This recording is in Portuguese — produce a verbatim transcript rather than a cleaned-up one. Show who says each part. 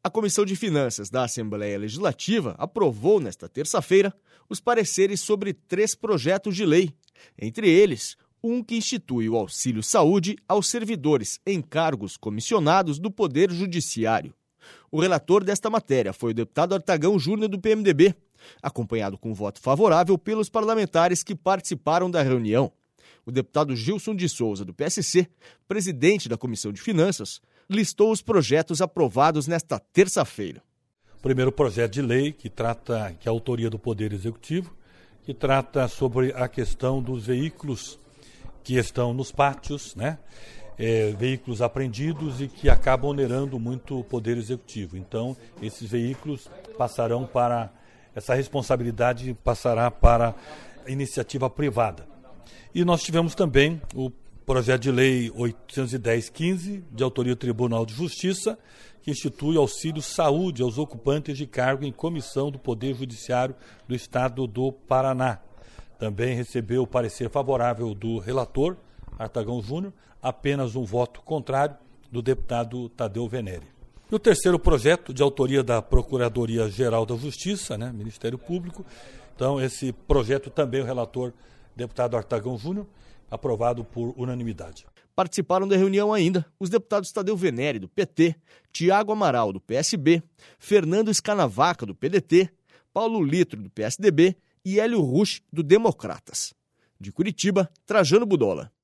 Speaker 1: A Comissão de Finanças da Assembleia Legislativa aprovou, nesta terça-feira, os pareceres sobre três projetos de lei, entre eles, um que institui o auxílio saúde aos servidores em cargos comissionados do Poder Judiciário. O relator desta matéria foi o deputado Artagão Júnior, do P M D B, acompanhado com voto favorável pelos parlamentares que participaram da reunião. O deputado Gilson de Souza, do P S C, presidente da Comissão de Finanças, listou os projetos aprovados nesta terça-feira.
Speaker 2: O primeiro projeto de lei, que trata, que é a autoria do Poder Executivo, que trata sobre a questão dos veículos que estão nos pátios, né? É, veículos apreendidos e que acabam onerando muito o Poder Executivo. Então, esses veículos passarão para, essa responsabilidade passará para a iniciativa privada. E nós tivemos também o projeto de lei oitocentos e dez barra quinze, de autoria do Tribunal de Justiça, que institui auxílio saúde aos ocupantes de cargo em comissão do Poder Judiciário do Estado do Paraná. Também recebeu o parecer favorável do relator, Artagão Júnior, apenas um voto contrário do deputado Tadeu Venere. E o terceiro projeto, de autoria da Procuradoria-Geral da Justiça, né, Ministério Público, então esse projeto também o relator, deputado Artagão Júnior, aprovado por unanimidade.
Speaker 1: Participaram da reunião ainda os deputados Tadeu Venere, do P T, Tiago Amaral, do P S B, Fernando Escanavaca, do P D T, Paulo Litro, do P S D B e Hélio Rusch, do Democratas. De Curitiba, Trajano Budola.